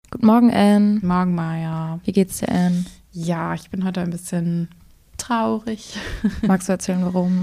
Guten Morgen, Anne. Morgen, Maja. Wie geht's dir, Anne? Ja, ich bin heute ein bisschen traurig. Magst du erzählen, warum?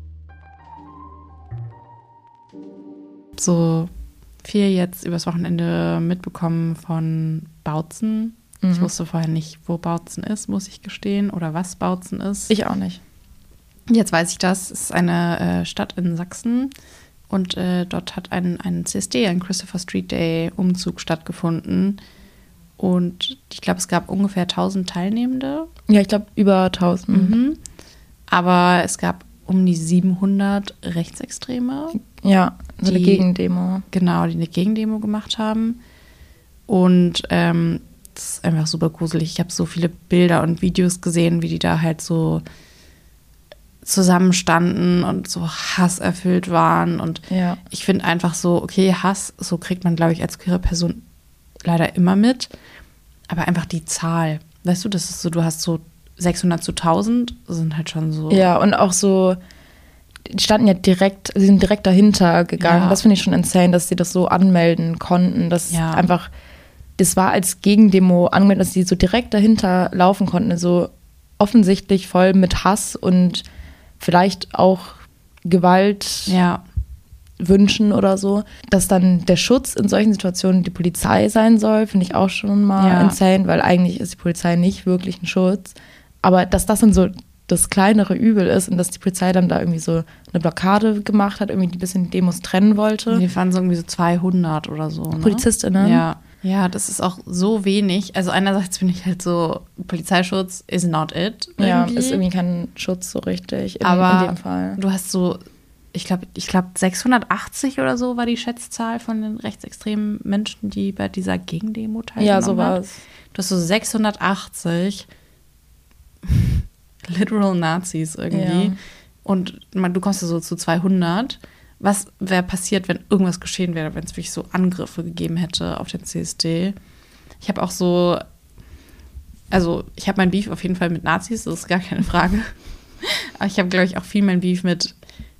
So viel jetzt übers Wochenende mitbekommen von Bautzen. Ich wusste vorher nicht, wo Bautzen ist, muss ich gestehen, oder was Bautzen ist. Ich auch nicht. Jetzt weiß ich das. Es ist eine Stadt in Sachsen und dort hat ein CSD, ein Christopher Street Day Umzug stattgefunden. Und ich glaube, es gab ungefähr 1000 Teilnehmende. Ja, ich glaube über 1000. Aber es gab um die 700 Rechtsextreme. Ja, so eine Gegendemo. Genau, die eine Gegendemo gemacht haben. Und das ist einfach super gruselig. Ich habe so viele Bilder und Videos gesehen, wie die da halt so zusammenstanden und so hasserfüllt waren. Und ich finde einfach so, okay, Hass, so kriegt man, glaube ich, als queere Person leider immer mit. Aber einfach die Zahl, weißt du, das ist so, du hast so 600 zu 1000, sind halt schon so. Ja, und auch so, die standen ja direkt, sie sind direkt dahinter gegangen. Ja. Das finde ich schon insane, dass sie das so anmelden konnten, dass einfach, das war als Gegendemo angemeldet, dass sie so direkt dahinter laufen konnten, so offensichtlich voll mit Hass und vielleicht auch Gewalt wünschen oder so. Dass dann der Schutz in solchen Situationen die Polizei sein soll, finde ich auch schon mal insane, weil eigentlich ist die Polizei nicht wirklich ein Schutz. Aber dass das dann so das kleinere Übel ist und dass die Polizei dann da irgendwie so eine Blockade gemacht hat, irgendwie ein bisschen die Demos trennen wollte. Die waren so irgendwie so 200 oder so. Ne? Polizistinnen. Ja, das ist auch so wenig. Also einerseits finde ich halt so, Polizeischutz is not it. Irgendwie. Ja, ist irgendwie kein Schutz so richtig in dem Fall. Du hast so, ich glaube 680 oder so war die Schätzzahl von den rechtsextremen Menschen, die bei dieser Gegendemo teilgenommen haben. Ja, so war es. Du hast so 680 literal Nazis irgendwie. Ja. Und du kommst so zu 200. Was wäre passiert, wenn irgendwas geschehen wäre, wenn es wirklich so Angriffe gegeben hätte auf den CSD? Ich habe auch so, also ich habe mein Beef auf jeden Fall mit Nazis, das ist gar keine Frage. Aber ich habe, glaube ich, auch viel mein Beef mit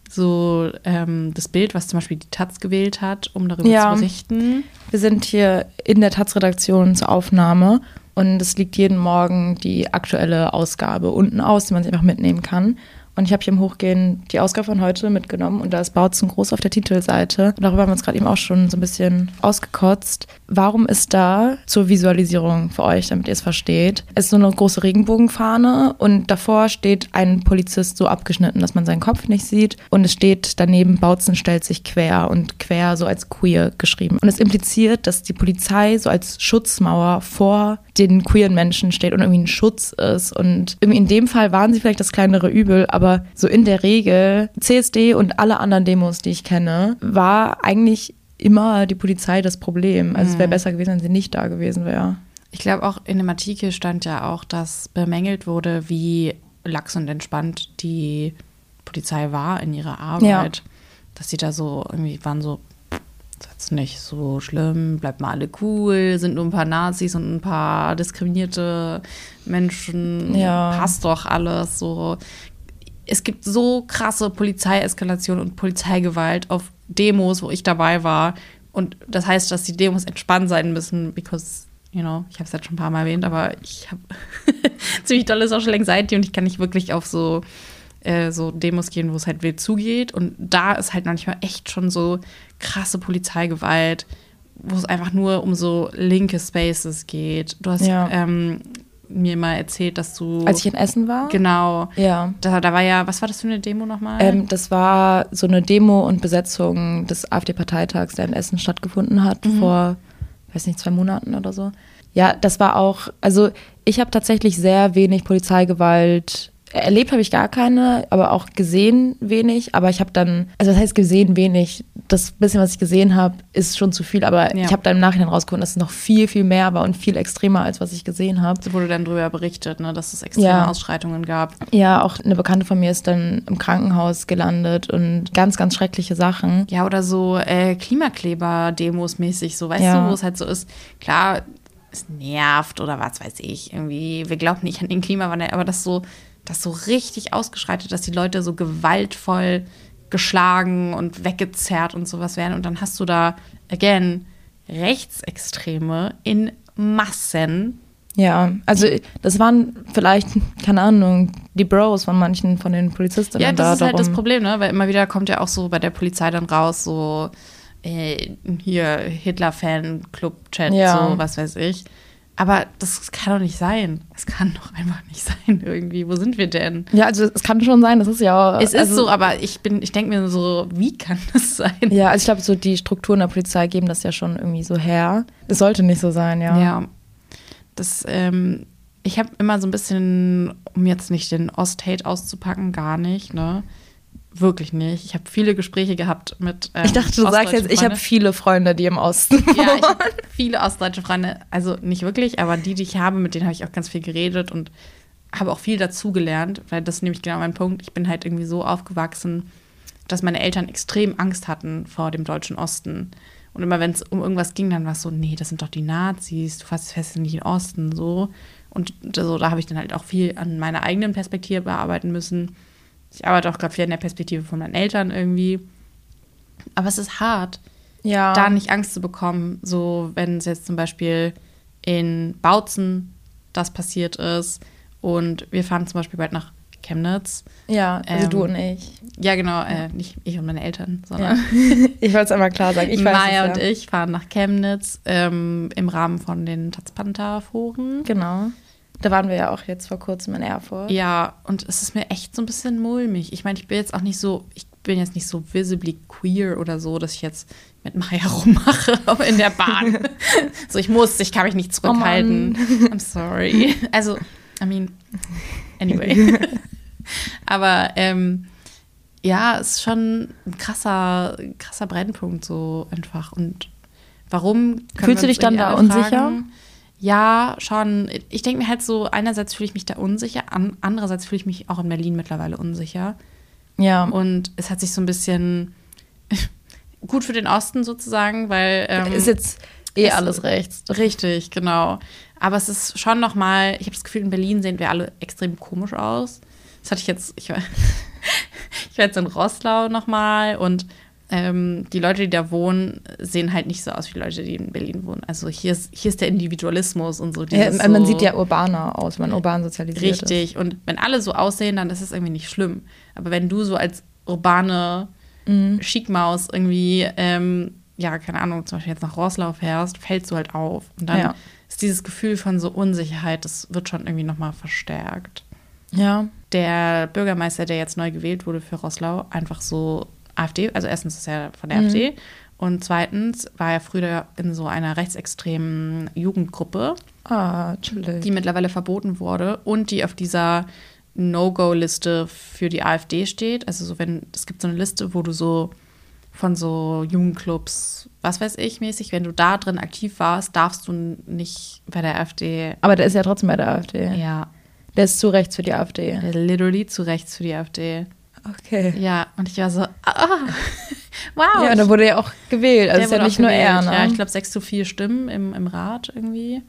so das Bild, was zum Beispiel die Taz gewählt hat, um darüber zu berichten. Wir sind hier in der Taz-Redaktion zur Aufnahme und es liegt jeden Morgen die aktuelle Ausgabe unten aus, die man sich einfach mitnehmen kann. Und ich habe hier im Hochgehen die Ausgabe von heute mitgenommen und da ist Bautzen groß auf der Titelseite. Und darüber haben wir uns gerade eben auch schon so ein bisschen ausgekotzt. Warum ist da zur Visualisierung für euch, damit ihr es versteht? Es ist so eine große Regenbogenfahne und davor steht ein Polizist so abgeschnitten, dass man seinen Kopf nicht sieht. Und es steht daneben, Bautzen stellt sich quer und quer so als queer geschrieben. Und es impliziert, dass die Polizei so als Schutzmauer vor den queeren Menschen steht und irgendwie ein Schutz ist. Und irgendwie in dem Fall waren sie vielleicht das kleinere Übel, aber so in der Regel, CSD und alle anderen Demos, die ich kenne, war eigentlich immer die Polizei das Problem. Also es wäre besser gewesen, wenn sie nicht da gewesen wäre. Ich glaube auch in dem Artikel stand ja auch, dass bemängelt wurde, wie lax und entspannt die Polizei war in ihrer Arbeit. Ja. Dass sie da so irgendwie waren so, das ist nicht so schlimm, bleibt mal alle cool, sind nur ein paar Nazis und ein paar diskriminierte Menschen, passt doch alles so. Es gibt so krasse Polizeieskalation und Polizeigewalt auf Demos, wo ich dabei war. Und das heißt, dass die Demos entspannt sein müssen, because, ich habe es jetzt schon ein paar Mal erwähnt, aber ich habe ziemlich dolle Social Anxiety und ich kann nicht wirklich auf so Demos gehen, wo es halt wild zugeht. Und da ist halt manchmal echt schon so krasse Polizeigewalt, wo es einfach nur um so linke Spaces geht. Du hast mir mal erzählt, dass du... Als ich in Essen war? Genau. Ja. Da war ja, was war das für eine Demo nochmal? Das war so eine Demo und Besetzung des AfD-Parteitags, der in Essen stattgefunden hat, vor, 2 Monaten oder so. Ja, das war auch, also ich habe tatsächlich sehr wenig Polizeigewalt erlebt, habe ich gar keine, aber auch gesehen wenig. Aber ich habe dann, also das heißt gesehen wenig, das bisschen, was ich gesehen habe, ist schon zu viel. Aber ich habe dann im Nachhinein rausgefunden, dass es noch viel, viel mehr war und viel extremer, als was ich gesehen habe. So wurde dann drüber berichtet, ne, dass es extreme Ausschreitungen gab. Ja, auch eine Bekannte von mir ist dann im Krankenhaus gelandet und ganz, ganz schreckliche Sachen. Ja, oder so Klimakleber-Demos mäßig, so, weißt du, wo es halt so ist, klar, es nervt oder was weiß ich, irgendwie, wir glauben nicht an den Klimawandel, aber das so richtig ausgeschreitet, dass die Leute so gewaltvoll geschlagen und weggezerrt und sowas werden. Und dann hast du da, again, Rechtsextreme in Massen. Ja, also das waren vielleicht, keine Ahnung, die Bros von manchen von den Polizisten. Ja, das ist halt das Problem, ne? Weil immer wieder kommt ja auch so bei der Polizei dann raus, so hier Hitler-Fan-Club-Chat, so was weiß ich. Aber das kann doch nicht sein. Das kann doch einfach nicht sein irgendwie. Wo sind wir denn? Ja, also es kann schon sein, das ist ja auch. Es ist so, aber ich denke mir so, wie kann das sein? Ja, also ich glaube, so die Strukturen der Polizei geben das ja schon irgendwie so her. Es sollte nicht so sein, ja. Ja. Ich habe immer so ein bisschen, um jetzt nicht den Ost-Hate auszupacken, gar nicht, ne? Wirklich nicht. Ich habe viele Gespräche gehabt mit ich dachte, du sagst jetzt, ich habe viele Freunde, die im Osten wohnen. Ja, ich habe viele ostdeutsche Freunde. Also nicht wirklich, aber die ich habe, mit denen habe ich auch ganz viel geredet und habe auch viel dazugelernt, weil das ist nämlich genau mein Punkt. Ich bin halt irgendwie so aufgewachsen, dass meine Eltern extrem Angst hatten vor dem deutschen Osten. Und immer wenn es um irgendwas ging, dann war es so, nee, das sind doch die Nazis, du fährst nicht in den Osten, so. Und so, da habe ich dann halt auch viel an meiner eigenen Perspektive bearbeiten müssen. Ich arbeite auch gerade viel in der Perspektive von meinen Eltern irgendwie. Aber es ist hart, da nicht Angst zu bekommen, so wenn es jetzt zum Beispiel in Bautzen das passiert ist und wir fahren zum Beispiel bald nach Chemnitz. Ja, also du und ich. Ja, genau, nicht ich und meine Eltern, sondern ich wollte es einmal klar sagen. Maya und ich fahren nach Chemnitz im Rahmen von den Taz-Panther-Foren. Genau. Da waren wir ja auch jetzt vor kurzem in Erfurt. Ja, und es ist mir echt so ein bisschen mulmig. Ich meine, ich bin jetzt nicht so visibly queer oder so, dass ich jetzt mit Maya rummache in der Bahn. So, ich kann mich nicht zurückhalten. Oh I'm sorry. Also, I mean, anyway. Aber ja, es ist schon ein krasser Brennpunkt so einfach. Und warum? Fühlst du dich dann da unsicher? Ja, schon. Ich denke mir halt so, einerseits fühle ich mich da unsicher, andererseits fühle ich mich auch in Berlin mittlerweile unsicher. Ja. Und es hat sich so ein bisschen gut für den Osten sozusagen, weil ist jetzt alles rechts. Richtig, genau. Aber es ist schon noch mal, ich habe das Gefühl, in Berlin sehen wir alle extrem komisch aus. Das hatte ich jetzt, ich war jetzt in Roßlau noch mal und die Leute, die da wohnen, sehen halt nicht so aus wie die Leute, die in Berlin wohnen. Also hier ist der Individualismus und so. Man sieht ja urbaner aus, man urban sozialisiert ist. Richtig. Und wenn alle so aussehen, dann ist es irgendwie nicht schlimm. Aber wenn du so als urbane Schickmaus irgendwie, ja, keine Ahnung, zum Beispiel jetzt nach Roßlau fährst, fällst du halt auf. Und dann ist dieses Gefühl von so Unsicherheit, das wird schon irgendwie noch mal verstärkt. Ja. Der Bürgermeister, der jetzt neu gewählt wurde für Roßlau, einfach so AfD, also erstens ist er von der AfD und zweitens war er früher in so einer rechtsextremen Jugendgruppe, die mittlerweile verboten wurde und die auf dieser No-Go-Liste für die AfD steht. Also so es gibt so eine Liste, wo du so von so Jugendclubs, was weiß ich, mäßig, wenn du da drin aktiv warst, darfst du nicht bei der AfD. Aber der ist ja trotzdem bei der AfD. Ja. Der ist zu rechts für die AfD. Der ist literally zu rechts für die AfD. Okay. Ja, und ich war so, wow. Ja, da wurde ja auch gewählt. Also ist ja nicht nur er, ne? Ja, ich glaube 6:4 Stimmen im Rat irgendwie.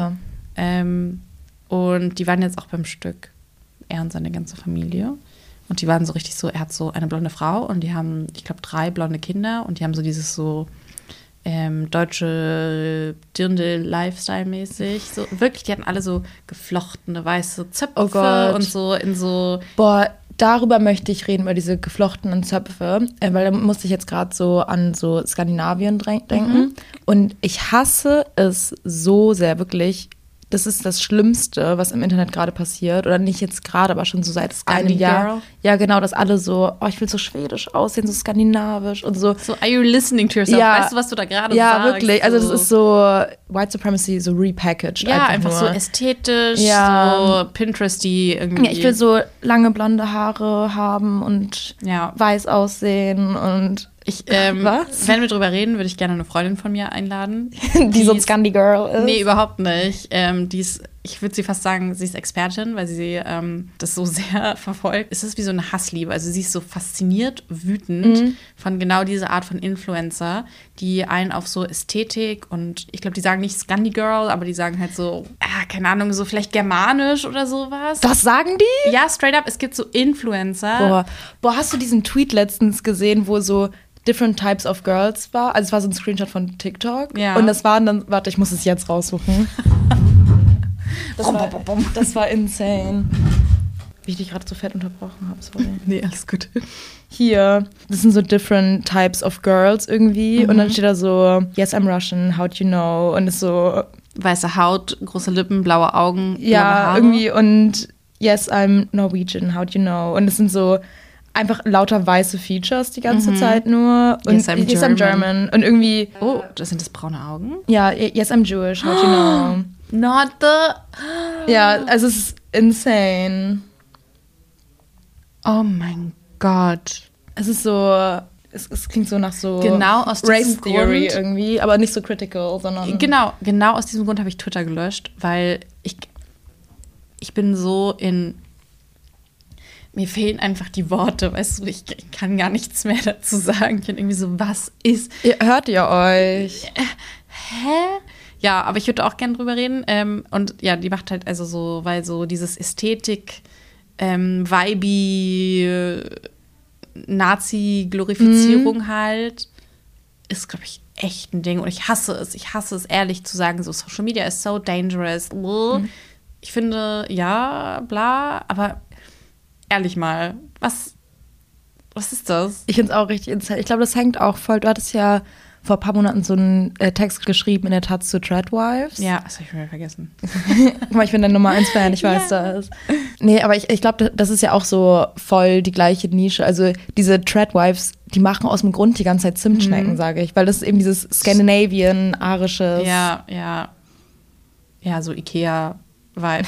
Und die waren jetzt auch beim Stück. Er und seine ganze Familie. Und die waren so richtig so, er hat so eine blonde Frau und die haben, ich glaube, 3 blonde Kinder und die haben so dieses so deutsche Dirndl-Lifestyle-mäßig. So, wirklich, die hatten alle so geflochtene weiße Zöpfe und so in so. Boah, darüber möchte ich reden, über diese geflochtenen Zöpfe, weil da musste ich jetzt gerade so an so Skandinavien denken. Und ich hasse es so sehr, wirklich. Das ist das Schlimmste, was im Internet gerade passiert. Oder nicht jetzt gerade, aber schon so seit einem Jahr. Ja, genau, dass alle so, ich will so schwedisch aussehen, so skandinavisch und so. So, are you listening to yourself? Ja, weißt du, was du da gerade sagst? Ja, wirklich. Also das ist so White Supremacy, so repackaged. Ja, einfach so ästhetisch, so Pinteresty irgendwie. Ja, ich will so lange blonde Haare haben und weiß aussehen und was? Wenn wir drüber reden, würde ich gerne eine Freundin von mir einladen. Die so ein Scandi-Girl ist? Nee, überhaupt nicht. Ich würde sie fast sagen, sie ist Expertin, weil sie das so sehr verfolgt. Es ist wie so eine Hassliebe. Also sie ist so fasziniert, wütend von genau dieser Art von Influencer, die einen auf so Ästhetik und ich glaube, die sagen nicht Scandi-Girl, aber die sagen halt so, keine Ahnung, so vielleicht germanisch oder sowas. Das sagen die? Ja, straight up. Es gibt so Influencer. Boah, hast du diesen Tweet letztens gesehen, wo so Different Types of Girls war. Also es war so ein Screenshot von TikTok. Ja. Und das waren dann, warte, ich muss es jetzt raussuchen. Das war insane. Wie ich dich gerade so fett unterbrochen habe, sorry. Nee, alles gut. Hier, das sind so different types of girls irgendwie. Und dann steht da so, yes, I'm Russian, how do you know? Und ist so... Weiße Haut, große Lippen, blaue Augen, ja, blaue Haare. irgendwie. Und yes, I'm Norwegian, how do you know? Und es sind so einfach lauter weiße Features die ganze Zeit nur. Und Yes, I'm German. Und irgendwie... Oh, das sind das braune Augen? Ja, yes, I'm Jewish, how do you know? Not the... Ja, also es ist insane. Oh mein Gott. Es ist so, es klingt so nach so Genau aus diesem Race Theory Grund, irgendwie, aber nicht so critical, sondern... Genau aus diesem Grund habe ich Twitter gelöscht, weil ich bin so in... Mir fehlen einfach die Worte, weißt du, ich kann gar nichts mehr dazu sagen. Ich bin irgendwie so, was ist... Hört ihr euch? Hä? Ja, aber ich würde auch gerne drüber reden. Und ja, die macht halt also so, weil so dieses Ästhetik... Vibe, Nazi-Glorifizierung halt, ist, glaube ich, echt ein Ding. Und ich hasse es. Ich hasse es, ehrlich zu sagen, so Social Media ist so dangerous. Ich finde, ja, bla, aber ehrlich mal, was ist das? Ich finde es auch richtig insane. Ich glaube, das hängt auch voll, du hattest ja vor ein paar Monaten so einen Text geschrieben in der Taz zu Tradwives. Ja, das habe ich mir vergessen. Guck mal, ich bin dein Nummer 1 Fan, ich weiß das. Nee, aber ich glaube, das ist ja auch so voll die gleiche Nische. Also diese Tradwives, die machen aus dem Grund die ganze Zeit Zimtschnecken, sage ich. Weil das ist eben dieses Scandinavian, arisches. Ja. Ja, so Ikea-Vibes.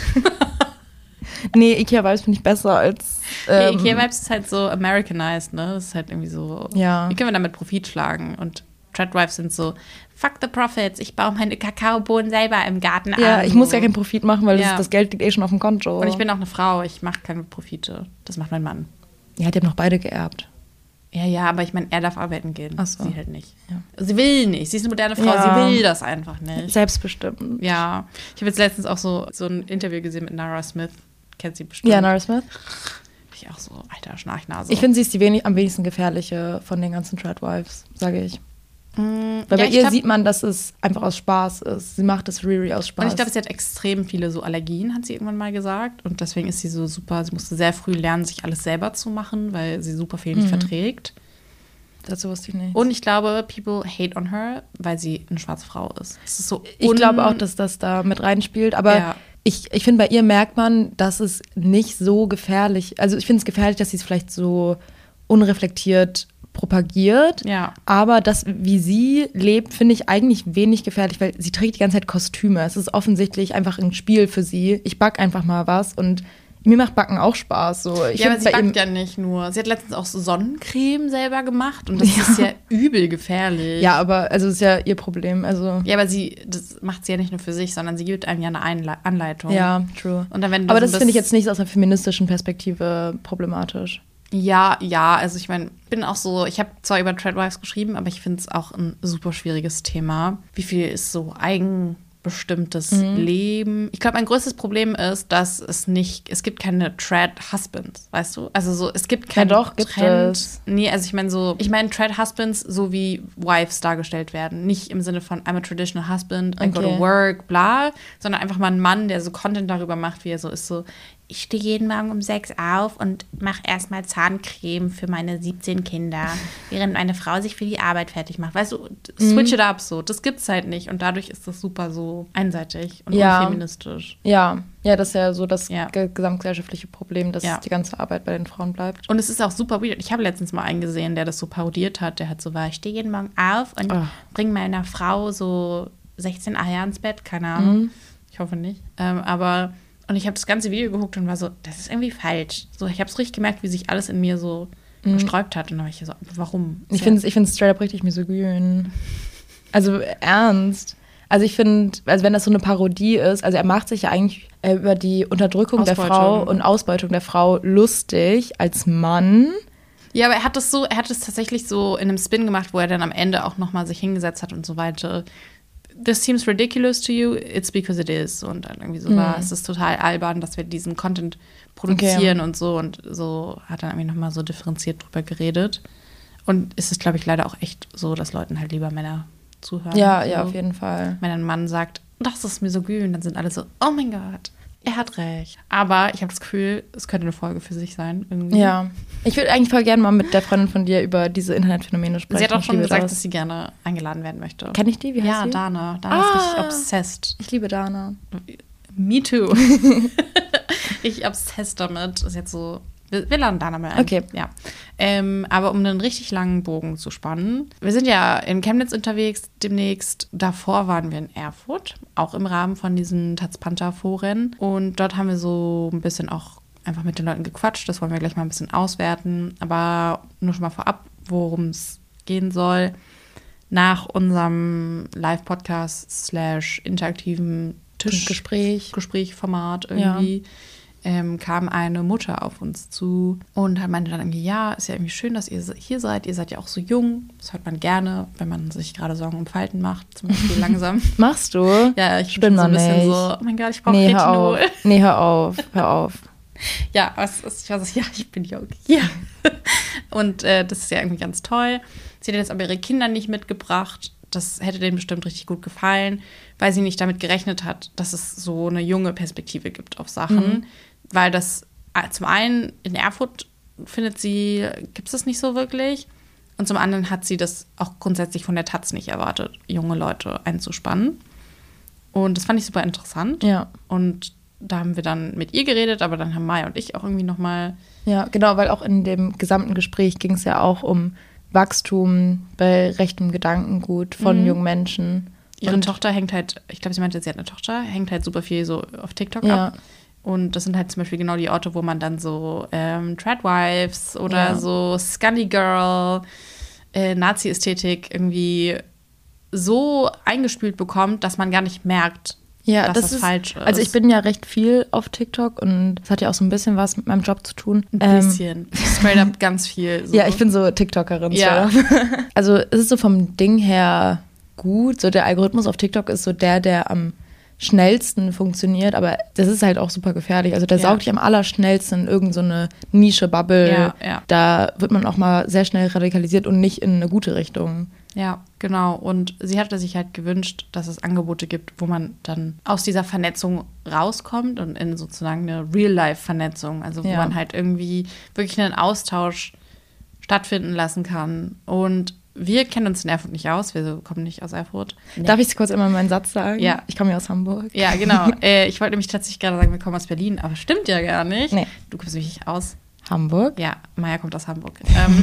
Nee, Ikea-Vibes finde ich besser als... Ikea-Vibes ist halt so Americanized, ne? Das ist halt irgendwie so... Ja. Wie können wir damit Profit schlagen? Und Tradwives sind so, fuck the profits, ich baue meine Kakaobohnen selber im Garten an. Ja, ich muss ja keinen Profit machen, weil Ja. das Geld liegt eh schon auf dem Konto. Und ich bin auch eine Frau, ich mache keine Profite. Das macht mein Mann. Ja, die haben noch beide geerbt. Ja, aber ich meine, er darf arbeiten gehen. Ach so. Sie halt nicht. Ja. Sie will nicht. Sie ist eine moderne Frau, Ja. sie will das einfach nicht. Selbstbestimmt. Ja. Ich habe jetzt letztens auch so ein Interview gesehen mit Nara Smith. Kennt sie bestimmt. Ja, Nara Smith. Ich auch so, alter Schnarchnase. Ich finde, sie ist die am wenigsten gefährliche von den ganzen Tradwives, sage ich. Weil bei ihr sieht man, dass es einfach aus Spaß ist. Sie macht das Riri aus Spaß. Und ich glaube, sie hat extrem viele so Allergien, hat sie irgendwann mal gesagt. Und deswegen ist sie so super, sie musste sehr früh lernen, sich alles selber zu machen, weil sie super viel nicht verträgt. Dazu wusste ich nicht. Und ich glaube, people hate on her, weil sie eine schwarze Frau ist. Das ist so Ich glaube auch, dass das da mit reinspielt. Aber Ja. ich finde, bei ihr merkt man, dass es nicht so gefährlich. Also ich finde es gefährlich, dass sie es vielleicht so unreflektiert propagiert. Ja. Aber das, wie sie lebt, finde ich eigentlich wenig gefährlich, weil sie trägt die ganze Zeit Kostüme. Es ist offensichtlich einfach ein Spiel für sie. Ich back einfach mal was und mir macht Backen auch Spaß. So. Ja, aber sie backt ja nicht nur. Sie hat letztens auch so Sonnencreme selber gemacht und das ist ja übel gefährlich. Ja, aber also das ist ja ihr Problem. Also Ja, aber das macht sie ja nicht nur für sich, sondern sie gibt einem ja eine Anleitung. ja, true. Und dann, wenn du aber so das finde ich jetzt nicht aus einer feministischen Perspektive problematisch. Ja, also ich meine, bin auch so, ich habe zwar über Tradwives geschrieben, aber ich finde es auch ein super schwieriges Thema. Wie viel ist so eigenbestimmtes Leben? Ich glaube, mein größtes Problem ist, dass es gibt keine Trad-Husbands, weißt du? Also so, es gibt keinen gibt Trend. es. Nee, also ich meine Trad-Husbands, so wie Wives dargestellt werden. Nicht im Sinne von I'm a traditional husband, I go to Okay. work, bla, sondern einfach mal ein Mann, der so Content darüber macht, wie er so ist, so ich stehe jeden Morgen um 6 auf und mache erstmal Zahncreme für meine 17 Kinder, während meine Frau sich für die Arbeit fertig macht. Weißt du, switch it up so. Das gibt's halt nicht. Und dadurch ist das super so einseitig und Ja. unfeministisch. Ja, das ist ja so das Ja. gesamtgesellschaftliche Problem, dass Ja. die ganze Arbeit bei den Frauen bleibt. Und es ist auch super weird. Ich habe letztens mal einen gesehen, der das so parodiert hat. Der hat so, ich stehe jeden Morgen auf und bringe meiner Frau so 16 Eier ins Bett. Keine Ahnung. Ich hoffe nicht. Und ich habe das ganze Video geguckt und war so, das ist irgendwie falsch. So, ich habe es richtig gemerkt, wie sich alles in mir so gesträubt hat. Und dann war ich so, warum? Ich finde es straight up richtig misogyn. Also ernst. Also ich finde, also wenn das so eine Parodie ist, also er macht sich ja eigentlich über die Unterdrückung der Frau und Ausbeutung der Frau lustig als Mann. Ja, aber er hat es tatsächlich so in einem Spin gemacht, wo er dann am Ende auch nochmal sich hingesetzt hat und so weiter. This seems ridiculous to you, it's because it is. Und dann irgendwie so war, es ist total albern, dass wir diesen Content produzieren und so. Und so hat er irgendwie nochmal so differenziert drüber geredet. Und es ist, glaube ich, leider auch echt so, dass Leuten halt lieber Männer zuhören. Ja, so. ja, auf jeden Fall. Wenn ein Mann sagt, das ist misogyn, dann sind alle so, oh mein Gott, er hat recht. Aber ich habe das Gefühl, es könnte eine Folge für sich sein. Irgendwie. Ja. Ich würde eigentlich voll gerne mal mit der Freundin von dir über diese Internetphänomene sprechen. Sie hat auch schon gesagt, dass sie gerne eingeladen werden möchte. Kenn ich die? Wie heißt ja, sie? Dana. Dana ist richtig obsessed. Ich liebe Dana. Me too. Ich obsessed damit. Ist jetzt so. Wir laden Dana mal ein. Okay. Ja. Aber um einen richtig langen Bogen zu spannen. Wir sind ja in Chemnitz unterwegs demnächst. Davor waren wir in Erfurt, auch im Rahmen von diesen Taz-Panther-Foren. Und dort haben wir so ein bisschen auch einfach mit den Leuten gequatscht. Das wollen wir gleich mal ein bisschen auswerten. Aber nur schon mal vorab, worum es gehen soll. Nach unserem Live-Podcast / interaktiven Gesprächformat irgendwie. Kam eine Mutter auf uns zu und meinte dann irgendwie, ja, ist ja irgendwie schön, dass ihr hier seid. Ihr seid ja auch so jung. Das hört man gerne, wenn man sich gerade Sorgen um Falten macht, zum Beispiel langsam. Machst du? Ja, ich bin so ein bisschen so, oh mein Gott, ich brauche Retinol. Hör auf. Ja, ich war so, ja, ich bin jung. Ja. Und das ist ja irgendwie ganz toll. Sie hat jetzt aber ihre Kinder nicht mitgebracht. Das hätte denen bestimmt richtig gut gefallen, weil sie nicht damit gerechnet hat, dass es so eine junge Perspektive gibt auf Sachen. Weil das zum einen in Erfurt gibt es das nicht so wirklich. Und zum anderen hat sie das auch grundsätzlich von der Taz nicht erwartet, junge Leute einzuspannen. Und das fand ich super interessant. Ja. Und da haben wir dann mit ihr geredet, aber dann haben Maya und ich auch irgendwie nochmal. Ja, genau, weil auch in dem gesamten Gespräch ging es ja auch um Wachstum bei rechtem Gedankengut von jungen Menschen. Ihre Tochter hängt halt, ich glaube, sie meinte, sie hat eine Tochter, hängt halt super viel so auf TikTok ab. Und das sind halt zum Beispiel genau die Orte, wo man dann so Tradwives oder so Scully Girl, Nazi-Ästhetik irgendwie so eingespült bekommt, dass man gar nicht merkt, dass das falsch ist. Also ich bin ja recht viel auf TikTok und das hat ja auch so ein bisschen was mit meinem Job zu tun. Ein bisschen. Straight up ganz viel. So. Ja, ich bin so TikTokerin. Ja. Also es ist so vom Ding her gut. So der Algorithmus auf TikTok ist so der am schnellsten funktioniert, aber das ist halt auch super gefährlich. Also der saugt dich am allerschnellsten in irgendeine Nische-Bubble. Ja. Da wird man auch mal sehr schnell radikalisiert und nicht in eine gute Richtung. Ja, genau. Und sie hatte sich halt gewünscht, dass es Angebote gibt, wo man dann aus dieser Vernetzung rauskommt und in sozusagen eine Real-Life-Vernetzung, also wo man halt irgendwie wirklich einen Austausch stattfinden lassen kann. Und wir kennen uns in Erfurt nicht aus, wir kommen nicht aus Erfurt. Nee. Darf ich kurz immer meinen Satz sagen? Ja. Ich komme ja aus Hamburg. Ja, genau. Ich wollte nämlich tatsächlich gerade sagen, wir kommen aus Berlin, aber stimmt ja gar nicht. Nee. Du kommst nämlich aus Hamburg? Ja, Maya kommt aus Hamburg.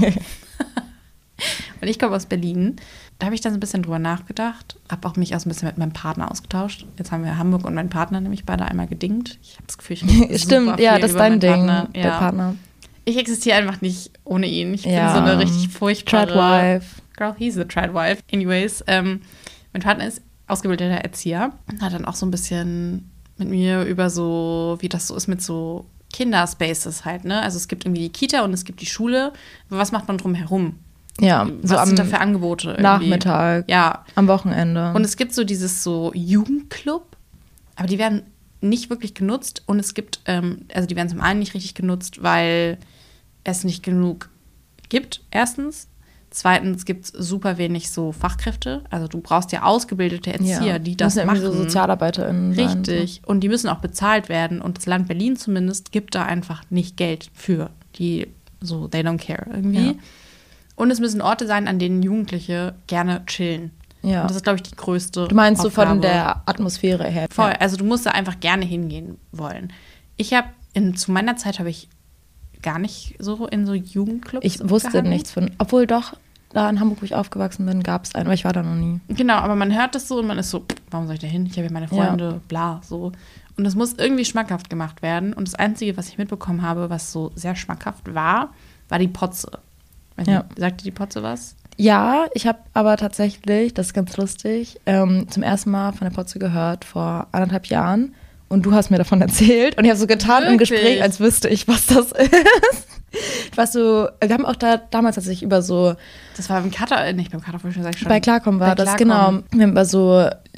Und ich komme aus Berlin. Da habe ich dann so ein bisschen drüber nachgedacht, habe auch mich auch so ein bisschen mit meinem Partner ausgetauscht. Jetzt haben wir Hamburg und meinen Partner nämlich beide einmal gedingt. Ich habe das Gefühl, ich rede Stimmt, super ja, viel das ist über dein meinen Ding, Partner. der Partner. Ich existiere einfach nicht ohne ihn. Ich bin so eine richtig furchtbare Tradwife. Girl, he's a Tradwife. Anyways, mein Partner ist ausgebildeter Erzieher und hat dann auch so ein bisschen mit mir über so, wie das so ist mit so Kinderspaces halt, ne? Also es gibt irgendwie die Kita und es gibt die Schule. Aber was macht man drumherum? Ja, so was sind da für Angebote? Irgendwie? Nachmittag, ja, am Wochenende. Und es gibt so dieses so Jugendclub, aber die werden nicht wirklich genutzt. Und es gibt, also die werden zum einen nicht richtig genutzt, weil es nicht genug gibt, erstens. Zweitens gibt es super wenig so Fachkräfte. Also du brauchst ja ausgebildete Erzieher, die das müssen machen. So SozialarbeiterInnen sein. Richtig. Und die müssen auch bezahlt werden. Und das Land Berlin zumindest gibt da einfach nicht Geld für die, so they don't care irgendwie. Ja. Und es müssen Orte sein, an denen Jugendliche gerne chillen. Ja. Und das ist, glaube ich, die größte Du meinst Aufgabe. So von der Atmosphäre her? Voll. Also du musst da einfach gerne hingehen wollen. Zu meiner Zeit habe ich gar nicht so in so Jugendclubs Ich wusste nichts von, obwohl doch, da in Hamburg, wo ich aufgewachsen bin, gab es einen, aber ich war da noch nie. Genau, aber man hört das so und man ist so, warum soll ich da hin? Ich habe ja meine Freunde, bla, so. Und es muss irgendwie schmackhaft gemacht werden. Und das Einzige, was ich mitbekommen habe, was so sehr schmackhaft war die Potze. Sagt dir die Potze was? Ja, ich habe aber tatsächlich, das ist ganz lustig, zum ersten Mal von der Potze gehört vor 1,5 Jahren. Und du hast mir davon erzählt. Und ich habe so getan im Gespräch, als wüsste ich, was das ist. Ich war so, wir haben auch da damals tatsächlich über so. Das war beim Cutter, nicht beim Cutter, ich schon bei Klarkommen war das, genau. Wir haben über so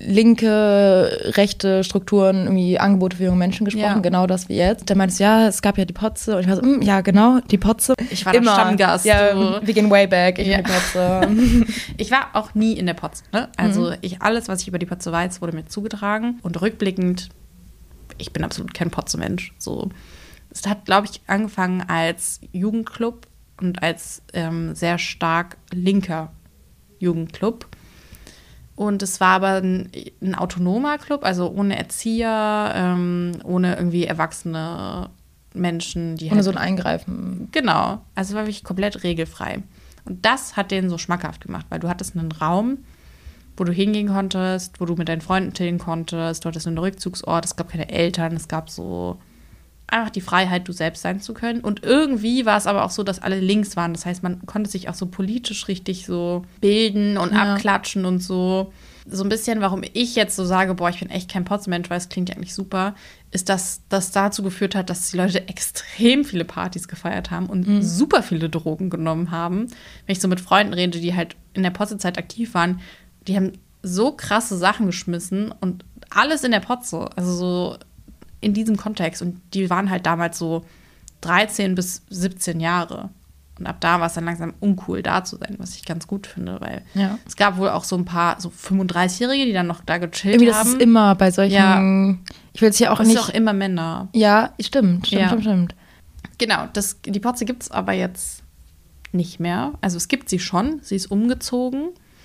linke, rechte Strukturen, irgendwie Angebote für junge Menschen gesprochen, genau das wie jetzt. Der meinte, ja, es gab ja die Potze. Und ich war so, ja, genau, die Potze. Ich war immer Stammgast. Ja, wir gehen way back. Ich bin die Potze. Ich war auch nie in der Potze. Ne? Also alles, was ich über die Potze weiß, wurde mir zugetragen. Und rückblickend, ich bin absolut kein Potze-Mensch. So. Es hat, glaube ich, angefangen als Jugendclub und als sehr stark linker Jugendclub. Und es war aber ein autonomer Club, also ohne Erzieher, ohne irgendwie erwachsene Menschen. Die ohne halt so ein Eingreifen. Genau, also war wirklich komplett regelfrei. Und das hat denen so schmackhaft gemacht, weil du hattest einen Raum, wo du hingehen konntest, wo du mit deinen Freunden chillen konntest, du hattest einen Rückzugsort, es gab keine Eltern, es gab so einfach die Freiheit, du selbst sein zu können. Und irgendwie war es aber auch so, dass alle links waren. Das heißt, man konnte sich auch so politisch richtig so bilden und abklatschen und so. So ein bisschen, warum ich jetzt so sage, boah, ich bin echt kein Potzenmensch, weil es klingt ja eigentlich super, ist, dass das dazu geführt hat, dass die Leute extrem viele Partys gefeiert haben und super viele Drogen genommen haben. Wenn ich so mit Freunden rede, die halt in der Potzezeit aktiv waren, die haben so krasse Sachen geschmissen und alles in der Potze. Also so in diesem Kontext. Und die waren halt damals so 13 bis 17 Jahre. Und ab da war es dann langsam uncool, da zu sein, was ich ganz gut finde, weil es gab wohl auch so ein paar so 35-Jährige, die dann noch da gechillt haben. Das ist immer bei solchen, ich will es ja auch nicht. Es ist auch immer Männer. Ja, stimmt. Genau, die Potze gibt es aber jetzt nicht mehr. Also es gibt sie schon, sie ist umgezogen.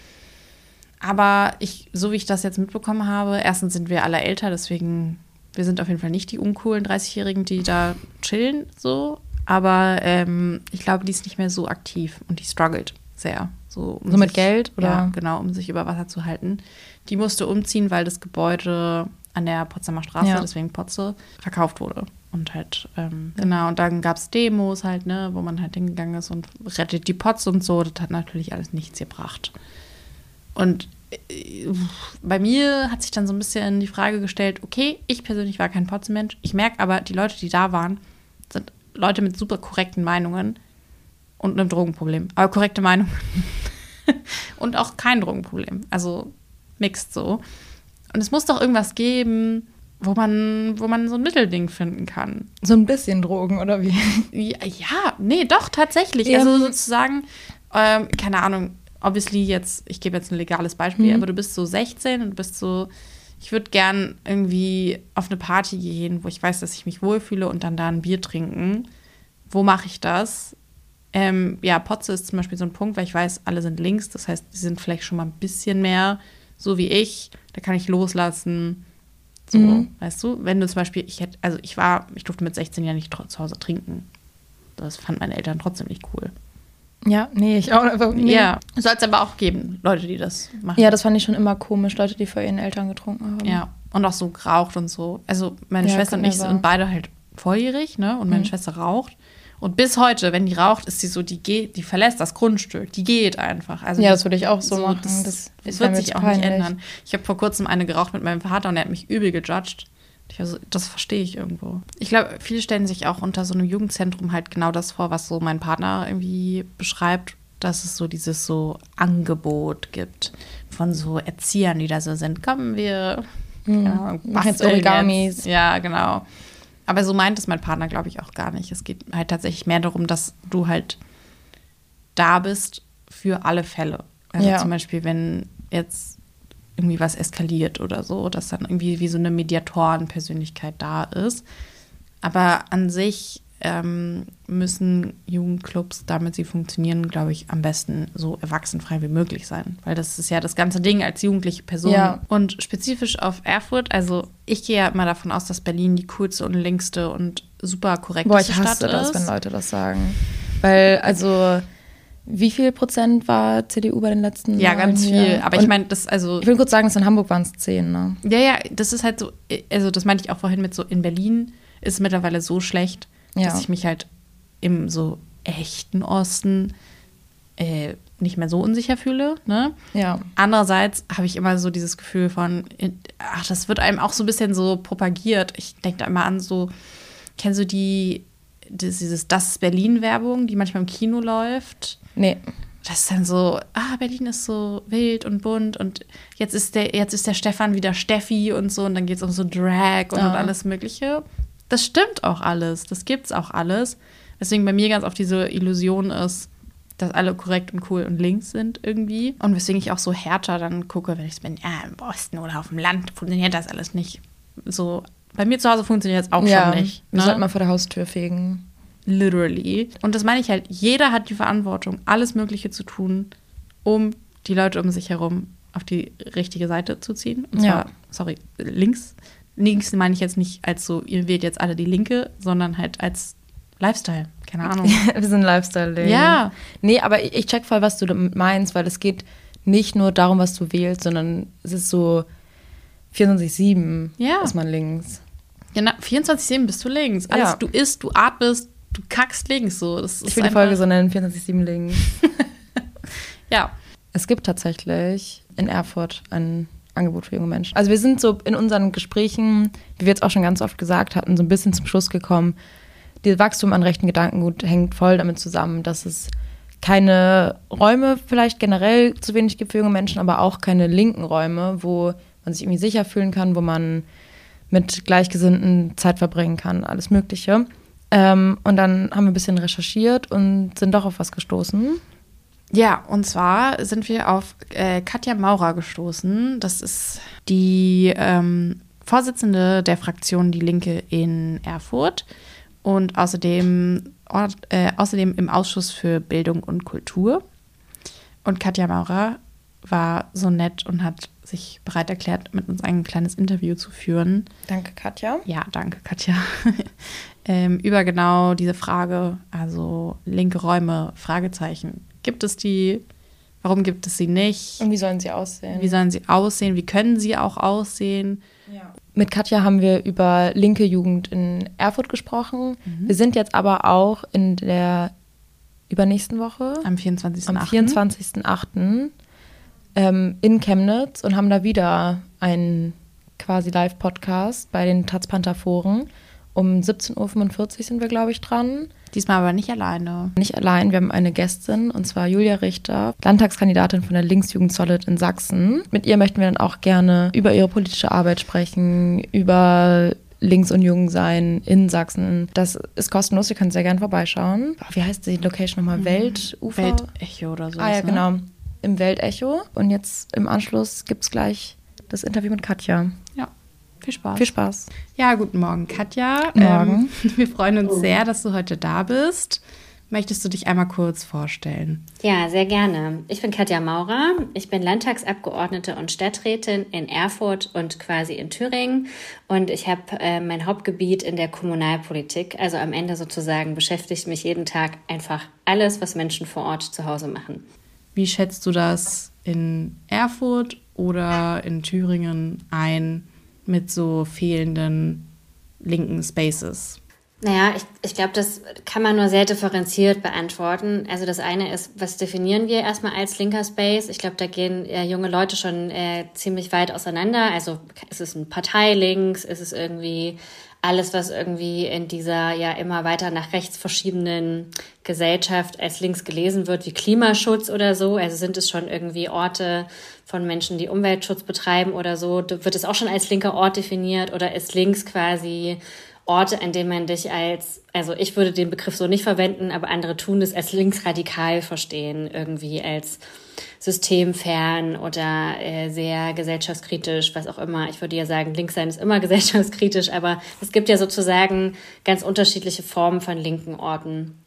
Aber so wie ich das jetzt mitbekommen habe, erstens sind wir alle älter, deswegen wir sind auf jeden Fall nicht die uncoolen 30-Jährigen, die da chillen, so. Aber ich glaube, die ist nicht mehr so aktiv und die struggelt sehr. So mit Geld? Oder? Ja, genau, um sich über Wasser zu halten. Die musste umziehen, weil das Gebäude an der Potsdamer Straße, deswegen Potze, verkauft wurde. Und halt, genau, und dann gab es Demos halt, ne, wo man halt hingegangen ist und rettet die Potze und so. Das hat natürlich alles nichts gebracht. Und bei mir hat sich dann so ein bisschen die Frage gestellt, okay, ich persönlich war kein Potzenmensch. Ich merke aber, die Leute, die da waren, sind Leute mit super korrekten Meinungen und einem Drogenproblem. Aber korrekte Meinungen. Und auch kein Drogenproblem. Also mixed so. Und es muss doch irgendwas geben, wo man so ein Mittelding finden kann. So ein bisschen Drogen, oder wie? Ja, nee, doch, tatsächlich. Also sozusagen, keine Ahnung, obviously jetzt, ich gebe jetzt ein legales Beispiel, aber du bist so 16 und du bist so, ich würde gern irgendwie auf eine Party gehen, wo ich weiß, dass ich mich wohlfühle und dann da ein Bier trinken. Wo mache ich das? Potze ist zum Beispiel so ein Punkt, weil ich weiß, alle sind links, das heißt, die sind vielleicht schon mal ein bisschen mehr so wie ich, da kann ich loslassen. So, weißt du, wenn du zum Beispiel, ich durfte mit 16 Jahren nicht zu Hause trinken. Das fanden meine Eltern trotzdem nicht cool. Ja, nee, ich auch einfach nicht. Ja, soll es aber auch geben, Leute, die das machen. Ja, das fand ich schon immer komisch, Leute, die vor ihren Eltern getrunken haben. Ja, und auch so geraucht und so. Also meine Schwester und ich sind beide halt volljährig, ne? Und meine Schwester raucht. Und bis heute, wenn die raucht, ist sie so, die verlässt das Grundstück. Die geht einfach. Also ja, das würde ich auch so machen. Das wird sich auch nicht ändern. Ich habe vor kurzem eine geraucht mit meinem Vater und er hat mich übel gejudged. Das verstehe ich irgendwo. Ich glaube, viele stellen sich auch unter so einem Jugendzentrum halt genau das vor, was so mein Partner irgendwie beschreibt, dass es so dieses so Angebot gibt von so Erziehern, die da so sind. Kommen wir, machen jetzt Origamis. Ja, genau. Aber so meint es mein Partner, glaube ich, auch gar nicht. Es geht halt tatsächlich mehr darum, dass du halt da bist für alle Fälle. Also zum Beispiel, wenn jetzt irgendwie was eskaliert oder so, dass dann irgendwie wie so eine Mediatorenpersönlichkeit da ist. Aber an sich müssen Jugendclubs, damit sie funktionieren, glaube ich, am besten so erwachsenfrei wie möglich sein. Weil das ist ja das ganze Ding als jugendliche Person. Ja. Und spezifisch auf Erfurt, also ich gehe ja immer davon aus, dass Berlin die coolste und linkste und super korrekteste Stadt ist. Ich hasse das, wenn Leute das sagen. Weil, also, wie viel Prozent war CDU bei den letzten Jahren? Ja, ganz viel. Aber ich meine, das, also. Ich will kurz sagen, dass in Hamburg waren es 10, ne? Ja, das ist halt so, also das meinte ich auch vorhin mit so, in Berlin ist es mittlerweile so schlecht, dass ich mich halt im so echten Osten nicht mehr so unsicher fühle. Ne? Ja. Andererseits habe ich immer so dieses Gefühl von, das wird einem auch so ein bisschen so propagiert. Ich denke da immer an so, kennst du dieses Das Berlin-Werbung, die manchmal im Kino läuft? Nee. Das ist dann so, Berlin ist so wild und bunt und jetzt ist der Stefan wieder Steffi und so und dann geht es um so Drag und alles Mögliche. Das stimmt auch alles, das gibt's auch alles. Deswegen bei mir ganz oft diese Illusion ist, dass alle korrekt und cool und links sind irgendwie. Und weswegen ich auch so härter dann gucke, wenn ich bin, im Osten oder auf dem Land, funktioniert das alles nicht. So, bei mir zu Hause funktioniert das auch schon nicht. Wir sollten mal vor der Haustür fegen. Literally. Und das meine ich halt, jeder hat die Verantwortung, alles Mögliche zu tun, um die Leute um sich herum auf die richtige Seite zu ziehen. Und zwar, links. Links meine ich jetzt nicht als so, ihr wählt jetzt alle die Linke, sondern halt als Lifestyle. Keine Ahnung. Wir sind Lifestyle-Ding. Ja. Nee, aber ich check voll, was du damit meinst, weil es geht nicht nur darum, was du wählst, sondern es ist so 24/7 ist man links. Genau, 24/7 bist du links. Alles, du isst, du atmest, du kackst links. So. Ich will die Folge so nennen, 24/7 links. Ja. Es gibt tatsächlich in Erfurt ein Angebot für junge Menschen. Also wir sind so in unseren Gesprächen, wie wir jetzt auch schon ganz oft gesagt hatten, so ein bisschen zum Schluss gekommen, das Wachstum an rechten Gedankengut hängt voll damit zusammen, dass es keine Räume vielleicht generell zu wenig gibt für junge Menschen, aber auch keine linken Räume, wo man sich irgendwie sicher fühlen kann, wo man mit Gleichgesinnten Zeit verbringen kann, alles Mögliche. Und dann haben wir ein bisschen recherchiert und sind doch auf was gestoßen. Ja, und zwar sind wir auf Katja Maurer gestoßen. Das ist die Vorsitzende der Fraktion Die Linke in Erfurt und außerdem im Ausschuss für Bildung und Kultur. Und Katja Maurer war so nett und hat sich bereit erklärt, mit uns ein kleines Interview zu führen. Danke, Katja. Ja, danke, Katja. Über genau diese Frage, also linke Räume, Fragezeichen. Gibt es die? Warum gibt es sie nicht? Und wie sollen sie aussehen? Wie sollen sie aussehen? Wie können sie auch aussehen? Ja. Mit Katja haben wir über linke Jugend in Erfurt gesprochen. Wir sind jetzt aber auch in der übernächsten Woche. Am 24.8. Am 24.8. In Chemnitz und haben da wieder einen quasi Live-Podcast bei den Taz-Panther-Foren. Um 17.45 Uhr sind wir, glaube ich, dran. Diesmal aber nicht alleine. Nicht allein, wir haben eine Gästin, und zwar Julia Richter, Landtagskandidatin von der Linksjugend Solid in Sachsen. Mit ihr möchten wir dann auch gerne über ihre politische Arbeit sprechen, über links und jung sein in Sachsen. Das ist kostenlos, ihr könnt sehr gerne vorbeischauen. Wie heißt die Location nochmal? Weltufer? Weltecho oder so. Ja, genau. Im Weltecho. Und jetzt im Anschluss gibt es gleich das Interview mit Katja. Ja. Viel Spaß. Viel Spaß. Ja, guten Morgen, Katja. Morgen. Wir freuen uns sehr, dass du heute da bist. Möchtest du dich einmal kurz vorstellen? Ja, sehr gerne. Ich bin Katja Maurer. Ich bin Landtagsabgeordnete und Stadträtin in Erfurt und quasi in Thüringen. Und ich habe mein Hauptgebiet in der Kommunalpolitik. Also am Ende sozusagen beschäftigt mich jeden Tag einfach alles, was Menschen vor Ort zu Hause machen. Wie schätzt du das in Erfurt oder in Thüringen ein mit so fehlenden linken Spaces? Naja, ich glaube, das kann man nur sehr differenziert beantworten. Also das eine ist, was definieren wir erstmal als linker Space? Ich glaube, da gehen junge Leute schon ziemlich weit auseinander. Also ist es ein Parteilinks? Ist es irgendwie alles, was irgendwie in dieser ja immer weiter nach rechts verschiebenden Gesellschaft als links gelesen wird, wie Klimaschutz oder so? Also sind es schon irgendwie Orte von Menschen, die Umweltschutz betreiben oder so? Wird es auch schon als linker Ort definiert oder ist links quasi Orte, an denen man dich also ich würde den Begriff so nicht verwenden, aber andere tun es als linksradikal verstehen, irgendwie als systemfern oder sehr gesellschaftskritisch, was auch immer. Ich würde ja sagen, links sein ist immer gesellschaftskritisch, aber es gibt ja sozusagen ganz unterschiedliche Formen von linken Orten.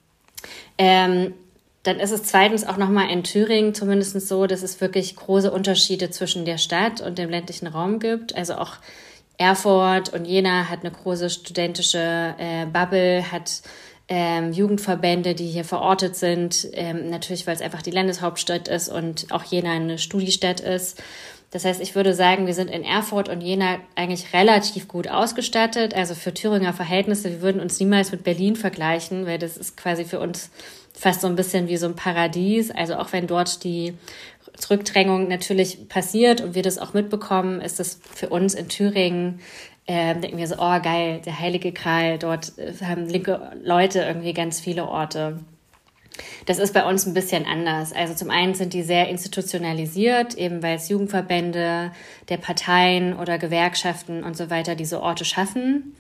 Dann ist es zweitens auch nochmal in Thüringen zumindest so, dass es wirklich große Unterschiede zwischen der Stadt und dem ländlichen Raum gibt. Also auch Erfurt und Jena hat eine große studentische Bubble, hat Jugendverbände, die hier verortet sind, natürlich, weil es einfach die Landeshauptstadt ist und auch Jena eine Studiestadt ist. Das heißt, ich würde sagen, wir sind in Erfurt und Jena eigentlich relativ gut ausgestattet. Also für Thüringer Verhältnisse, wir würden uns niemals mit Berlin vergleichen, weil das ist quasi für uns fast so ein bisschen wie so ein Paradies. Also auch wenn dort die Zurückdrängung natürlich passiert und wir das auch mitbekommen, ist das für uns in Thüringen, denken wir so, oh geil, der Heilige Gral, dort haben linke Leute irgendwie ganz viele Orte. Das ist bei uns ein bisschen anders. Also zum einen sind die sehr institutionalisiert, eben weil es Jugendverbände der Parteien oder Gewerkschaften und so weiter diese Orte schaffen.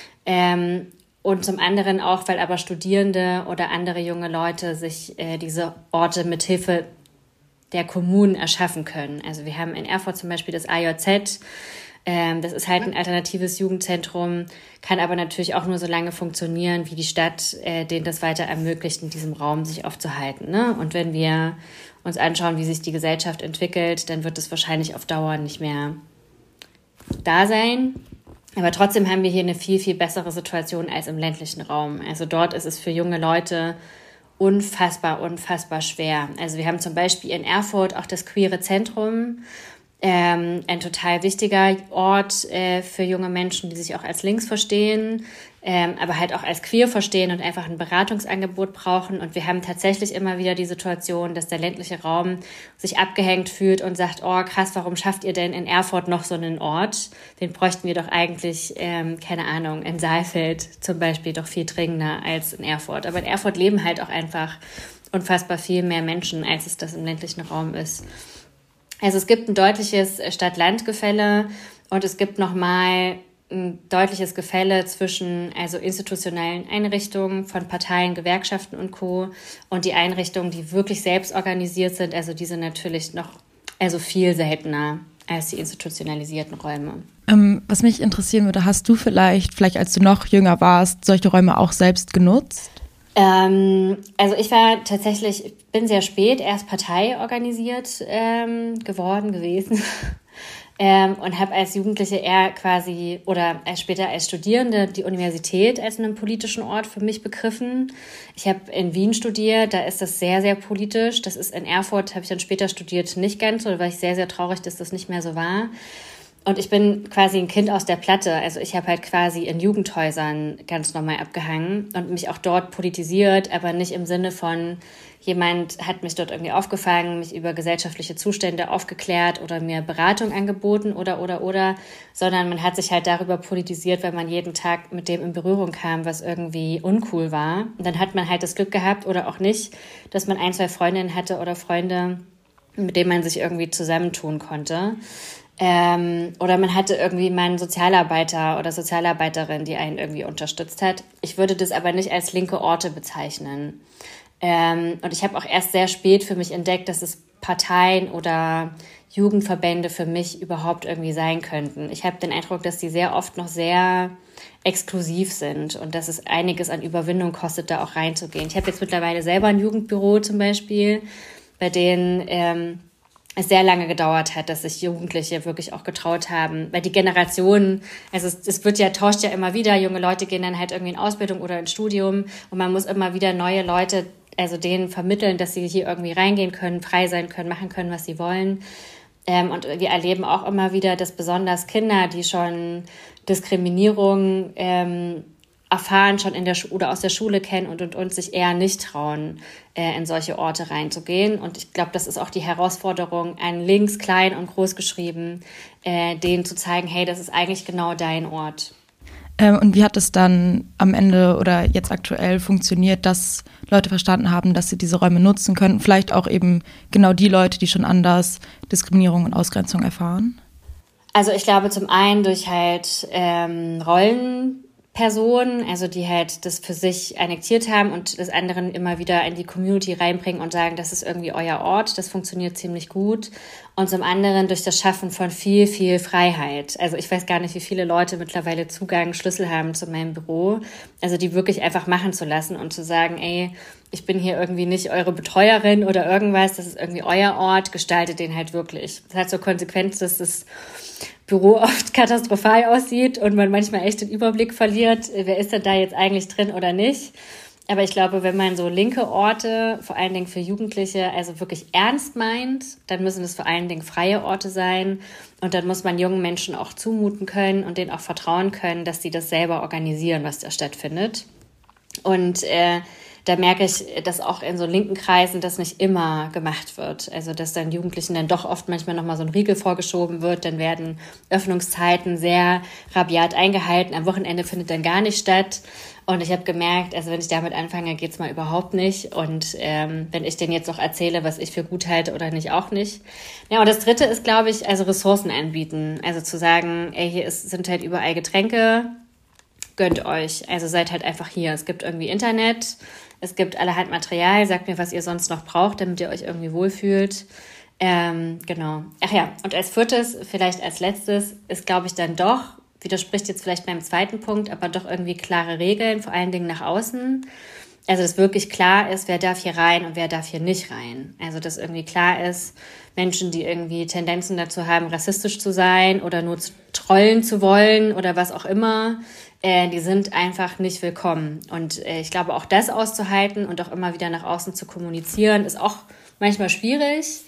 Und zum anderen auch, weil aber Studierende oder andere junge Leute sich diese Orte mit Hilfe der Kommunen erschaffen können. Also wir haben in Erfurt zum Beispiel das AJZ. Das ist halt ein alternatives Jugendzentrum, kann aber natürlich auch nur so lange funktionieren, wie die Stadt denen das weiter ermöglicht, in diesem Raum sich aufzuhalten. Ne? Und wenn wir uns anschauen, wie sich die Gesellschaft entwickelt, dann wird es wahrscheinlich auf Dauer nicht mehr da sein. Aber trotzdem haben wir hier eine viel, viel bessere Situation als im ländlichen Raum. Also dort ist es für junge Leute unfassbar, unfassbar schwer. Also wir haben zum Beispiel in Erfurt auch das Queere Zentrum, ein total wichtiger Ort für junge Menschen, die sich auch als links verstehen, aber halt auch als queer verstehen und einfach ein Beratungsangebot brauchen. Und wir haben tatsächlich immer wieder die Situation, dass der ländliche Raum sich abgehängt fühlt und sagt, oh krass, warum schafft ihr denn in Erfurt noch so einen Ort? Den bräuchten wir doch eigentlich, keine Ahnung, in Saalfeld zum Beispiel doch viel dringender als in Erfurt. Aber in Erfurt leben halt auch einfach unfassbar viel mehr Menschen, als es das im ländlichen Raum ist. Also es gibt ein deutliches Stadt-Land-Gefälle und es gibt nochmal ein deutliches Gefälle zwischen also institutionellen Einrichtungen von Parteien, Gewerkschaften und Co. und die Einrichtungen, die wirklich selbst organisiert sind. Also die sind natürlich noch viel seltener als die institutionalisierten Räume. Was mich interessieren würde, hast du vielleicht als du noch jünger warst, solche Räume auch selbst genutzt? Also ich bin sehr spät erst parteiorganisiert gewesen und habe als Jugendliche eher quasi oder später als Studierende die Universität als einen politischen Ort für mich begriffen. Ich habe in Wien studiert, da ist das sehr, sehr politisch. Das ist in Erfurt, habe ich dann später studiert, nicht ganz so, da war ich sehr, sehr traurig, dass das nicht mehr so war. Und ich bin quasi ein Kind aus der Platte. Also ich habe halt quasi in Jugendhäusern ganz normal abgehangen und mich auch dort politisiert, aber nicht im Sinne von, jemand hat mich dort irgendwie aufgefangen, mich über gesellschaftliche Zustände aufgeklärt oder mir Beratung angeboten oder, sondern man hat sich halt darüber politisiert, weil man jeden Tag mit dem in Berührung kam, was irgendwie uncool war. Und dann hat man halt das Glück gehabt oder auch nicht, dass man 1, 2 Freundinnen hatte oder Freunde, mit denen man sich irgendwie zusammentun konnte. Oder man hatte irgendwie mal einen Sozialarbeiter oder Sozialarbeiterin, die einen irgendwie unterstützt hat. Ich würde das aber nicht als linke Orte bezeichnen. Und ich habe auch erst sehr spät für mich entdeckt, dass es Parteien oder Jugendverbände für mich überhaupt irgendwie sein könnten. Ich habe den Eindruck, dass die sehr oft noch sehr exklusiv sind und dass es einiges an Überwindung kostet, da auch reinzugehen. Ich habe jetzt mittlerweile selber ein Jugendbüro zum Beispiel, bei denen es sehr lange gedauert hat, dass sich Jugendliche wirklich auch getraut haben, weil die Generationen, also es tauscht ja immer wieder, junge Leute gehen dann halt irgendwie in Ausbildung oder ins Studium und man muss immer wieder neue Leute, also denen vermitteln, dass sie hier irgendwie reingehen können, frei sein können, machen können, was sie wollen. Und wir erleben auch immer wieder, dass besonders Kinder, die schon Diskriminierung erfahren, schon in der oder aus der Schule kennen und sich eher nicht trauen, in solche Orte reinzugehen. Und ich glaube, das ist auch die Herausforderung, an links, klein und groß geschrieben, denen zu zeigen, hey, das ist eigentlich genau dein Ort. Und wie hat es dann am Ende oder jetzt aktuell funktioniert, dass Leute verstanden haben, dass sie diese Räume nutzen können? Vielleicht auch eben genau die Leute, die schon anders Diskriminierung und Ausgrenzung erfahren? Also ich glaube zum einen durch halt Rollenpersonen, also die halt das für sich annektiert haben und das anderen immer wieder in die Community reinbringen und sagen, das ist irgendwie euer Ort, das funktioniert ziemlich gut. Und zum anderen durch das Schaffen von viel, viel Freiheit. Also ich weiß gar nicht, wie viele Leute mittlerweile Schlüssel haben zu meinem Büro. Also die wirklich einfach machen zu lassen und zu sagen, ey, ich bin hier irgendwie nicht eure Betreuerin oder irgendwas, das ist irgendwie euer Ort, gestaltet den halt wirklich. Das hat zur Konsequenz, dass das Büro oft katastrophal aussieht und man manchmal echt den Überblick verliert, wer ist denn da jetzt eigentlich drin oder nicht. Aber ich glaube, wenn man so linke Orte, vor allen Dingen für Jugendliche, also wirklich ernst meint, dann müssen es vor allen Dingen freie Orte sein. Und dann muss man jungen Menschen auch zumuten können und denen auch vertrauen können, dass sie das selber organisieren, was da stattfindet. Und da merke ich, dass auch in so linken Kreisen das nicht immer gemacht wird. Also dass dann Jugendlichen dann doch oft manchmal nochmal so ein Riegel vorgeschoben wird. Dann werden Öffnungszeiten sehr rabiat eingehalten. Am Wochenende findet dann gar nicht statt. Und ich habe gemerkt, also wenn ich damit anfange, geht's mal überhaupt nicht. Und wenn ich denen jetzt noch erzähle, was ich für gut halte oder nicht, auch nicht. Ja, und das Dritte ist, glaube ich, also Ressourcen anbieten. Also zu sagen, ey, hier sind halt überall Getränke, gönnt euch. Also seid halt einfach hier. Es gibt irgendwie Internet, es gibt allerhand Material. Sagt mir, was ihr sonst noch braucht, damit ihr euch irgendwie wohlfühlt. Genau. Ach ja, und als viertes, vielleicht als letztes, ist, glaube ich, dann doch, widerspricht jetzt vielleicht beim zweiten Punkt, aber doch irgendwie klare Regeln, vor allen Dingen nach außen. Also, dass wirklich klar ist, wer darf hier rein und wer darf hier nicht rein. Also, dass irgendwie klar ist, Menschen, die irgendwie Tendenzen dazu haben, rassistisch zu sein oder nur trollen zu wollen oder was auch immer, die sind einfach nicht willkommen. Und ich glaube, auch das auszuhalten und auch immer wieder nach außen zu kommunizieren, ist auch manchmal schwierig,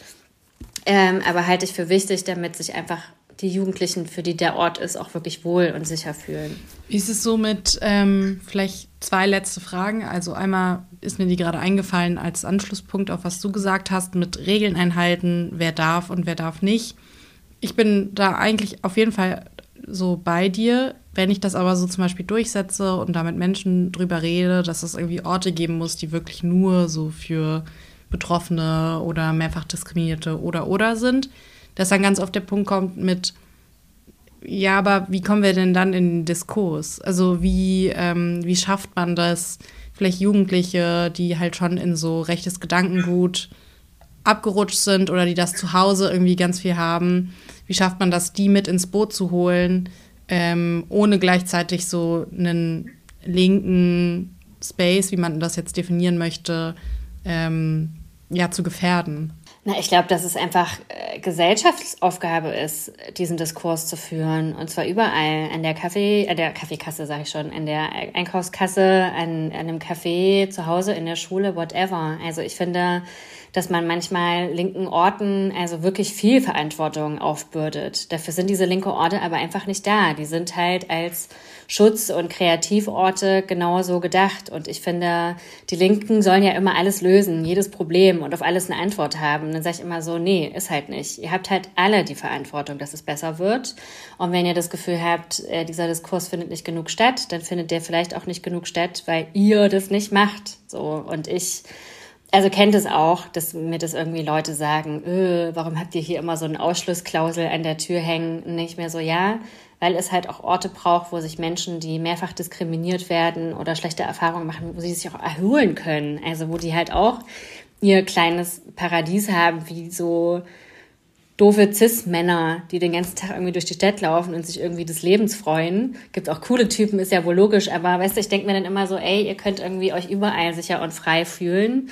aber halte ich für wichtig, damit sich einfach die Jugendlichen, für die der Ort ist, auch wirklich wohl und sicher fühlen. Wie ist es so mit vielleicht 2 letzte Fragen? Also einmal ist mir die gerade eingefallen als Anschlusspunkt auf was du gesagt hast, mit Regeln einhalten, wer darf und wer darf nicht. Ich bin da eigentlich auf jeden Fall so bei dir. Wenn ich das aber so zum Beispiel durchsetze und da mit Menschen drüber rede, dass es irgendwie Orte geben muss, die wirklich nur so für Betroffene oder mehrfach Diskriminierte oder sind, dass dann ganz oft der Punkt kommt mit, ja, aber wie kommen wir denn dann in den Diskurs? Also wie schafft man das, vielleicht Jugendliche, die halt schon in so rechtes Gedankengut abgerutscht sind oder die das zu Hause irgendwie ganz viel haben, wie schafft man das, die mit ins Boot zu holen, ohne gleichzeitig so einen linken Space, wie man das jetzt definieren möchte, zu gefährden? Na, ich glaube, dass es einfach Gesellschaftsaufgabe ist, diesen Diskurs zu führen. Und zwar überall. An der Kaffeekasse, sage ich schon, an der Einkaufskasse, an einem Café, zu Hause, in der Schule, whatever. Also ich finde, dass man manchmal linken Orten also wirklich viel Verantwortung aufbürdet. Dafür sind diese linke Orte aber einfach nicht da. Die sind halt als Schutz- und Kreativorte genauso gedacht. Und ich finde, die Linken sollen ja immer alles lösen, jedes Problem und auf alles eine Antwort haben. Und dann sage ich immer so, nee, ist halt nicht. Ihr habt halt alle die Verantwortung, dass es besser wird. Und wenn ihr das Gefühl habt, dieser Diskurs findet nicht genug statt, dann findet der vielleicht auch nicht genug statt, weil ihr das nicht macht. So, und also kennt es auch, dass mir das irgendwie Leute sagen, warum habt ihr hier immer so eine Ausschlussklausel an der Tür hängen? Und nicht mehr so, ja, weil es halt auch Orte braucht, wo sich Menschen, die mehrfach diskriminiert werden oder schlechte Erfahrungen machen, wo sie sich auch erholen können. Also wo die halt auch ihr kleines Paradies haben, wie so doofe Cis-Männer, die den ganzen Tag irgendwie durch die Stadt laufen und sich irgendwie des Lebens freuen. Gibt auch coole Typen, ist ja wohl logisch, aber weißt du, ich denke mir dann immer so, ey, ihr könnt irgendwie euch überall sicher und frei fühlen.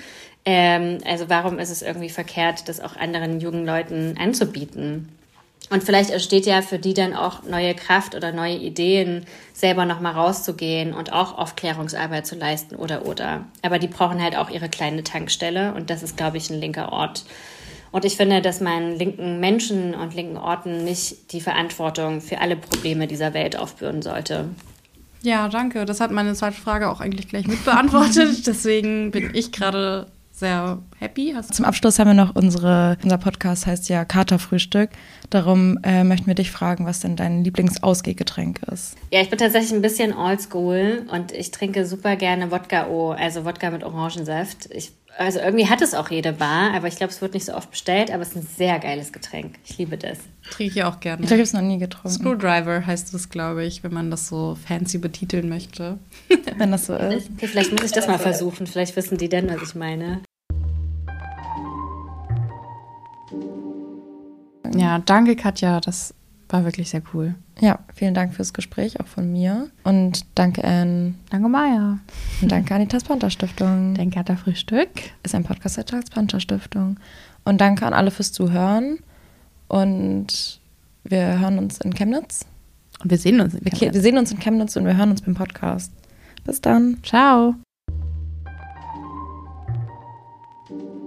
Also warum ist es irgendwie verkehrt, das auch anderen jungen Leuten anzubieten? Und vielleicht entsteht ja für die dann auch neue Kraft oder neue Ideen, selber nochmal rauszugehen und auch Aufklärungsarbeit zu leisten oder. Aber die brauchen halt auch ihre kleine Tankstelle und das ist, glaube ich, ein linker Ort. Und ich finde, dass man linken Menschen und linken Orten nicht die Verantwortung für alle Probleme dieser Welt aufbürden sollte. Ja, danke. Das hat meine zweite Frage auch eigentlich gleich mit beantwortet. Deswegen bin ich gerade sehr happy. Zum Abschluss haben wir noch unser Podcast heißt ja Katerfrühstück. Darum möchten wir dich fragen, was denn dein Lieblingsausgehgetränk ist. Ja, ich bin tatsächlich ein bisschen oldschool und ich trinke super gerne Wodka O, also Wodka mit Orangensaft. Also irgendwie hat es auch jede Bar, aber ich glaube, es wird nicht so oft bestellt, aber es ist ein sehr geiles Getränk. Ich liebe das. Trinke ich auch gerne. Ich glaube, ich habe es noch nie getrunken. Screwdriver heißt es, glaube ich, wenn man das so fancy betiteln möchte. Wenn das so ist. Okay, vielleicht muss ich das mal versuchen. Vielleicht wissen die denn, was ich meine. Ja, danke Katja, das war wirklich sehr cool. Ja, vielen Dank fürs Gespräch, auch von mir. Und danke Anne. Danke Maya. Und danke an die Taz-Panther-Stiftung. Dein Katerfrühstück ist ein Podcast der Taz-Panther-Stiftung. Und danke an alle fürs Zuhören. Und wir hören uns in Chemnitz. Und wir sehen uns in Chemnitz. Wir sehen uns in Chemnitz und wir hören uns beim Podcast. Bis dann. Ciao.